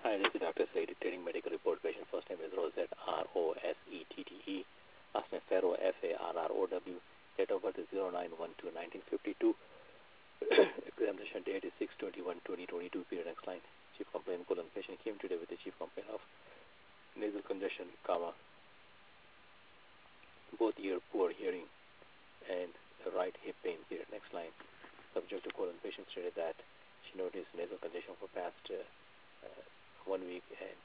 Hi, this is Dr. Said, dictating medical report. Patient first name is Rosette, Rosette. Last name Farrow, Farrow. Date of birth is 09/12/1952. Examination date is 6/21/2022. Period. Next line. Chief complaint: colon. Patient came today with the chief complaint of nasal congestion, both ear poor hearing and right hip pain. Period. Next line. Subject to colon. Patient stated that she noticed nasal congestion for past 1 week, and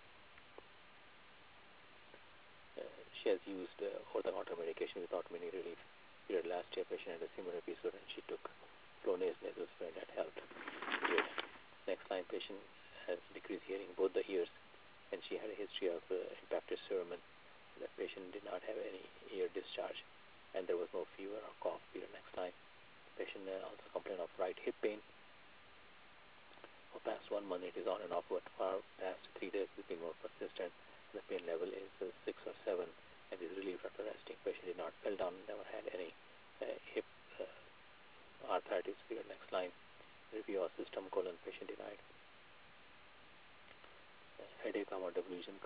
she has used over-the-counter medication without many relief. Period. Last year, patient had a similar episode, and she took Flonase nasal spray, and that helped. Period. Next line. Patient has decreased hearing both the ears, and she had a history of impacted cerumen. The patient did not have any ear discharge, and there was no fever or cough. Period. Next line. Patient also complained of right hip pain. For past 1 month, it is on and off, but for past 3 days, it's been more persistent. The pain level is 6 or 7, and is relieved after resting. Patient did not fell down, never had any hip arthritis. Period. Next line. Review of system: colon. Patient denied headache, delusion,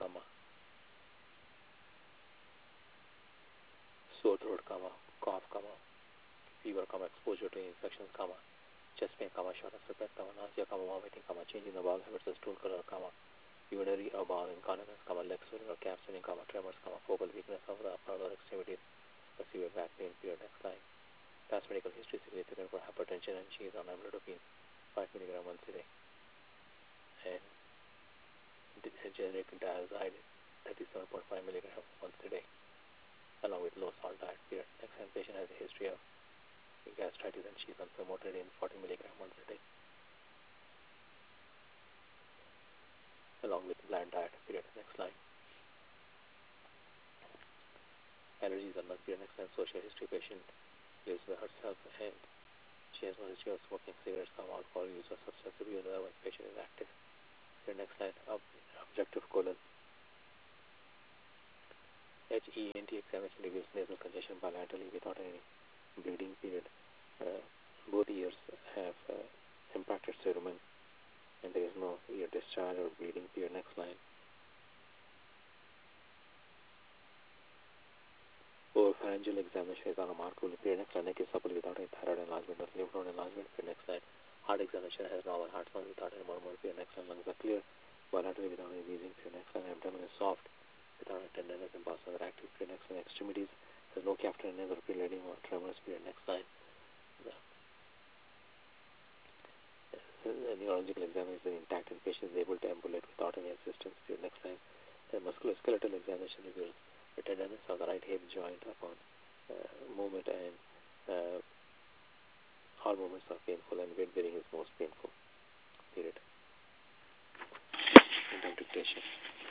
sore throat, cough, fever, exposure to infections, chest pain, shortness of breath, nausea, vomiting, change in the bowel habits, stool color, urinary or bowel incontinence, leg swelling or calf swelling, tremors, focal weakness of the upper or lower extremities, severe back pain. Period. Next line. Past medical history significant for hypertension, and she is on amlodipine 5 mg once a day, and generic diazide 37.5 mg once a day, along with low salt diet. Period. Next line. Patient has a history of gastritis, and she is on famotidine 40 mg once a day, along with bland diet. Period. Next line. Allergies are not. Period. Next line. Social history: patient lives by herself, and she has no history of smoking cigarettes, alcohol use, or substance abuse. Otherwise, patient is active. Period. Next line. Objective: colon. HENT examination reveals nasal congestion bilaterally without any bleeding. Period. Both ears have impacted cerumen, and there is no ear discharge or bleeding. Period. Next line. Oropharyngeal examination is unremarkable. Period. Next line. Neck is supple without any thyroid enlargement or lymph node enlargement. Period. Next line. Heart examination has normal heart sound without any murmur. Period. Next line. Lungs are clear bilaterally without any wheezing. Period. Next line. Abdomen is soft without any tenderness, and muscles are active. Period. Next line. Extremities: there's no caphtonous or bleeding or tremors. Period. Next line. The neurological examination is intact, and patient is able to ambulate without any assistance. Period. Next line. The musculoskeletal examination reveals the tenderness of the right hip joint upon movement, and all movements are painful, and weight bearing is most painful. Period. End of dictation.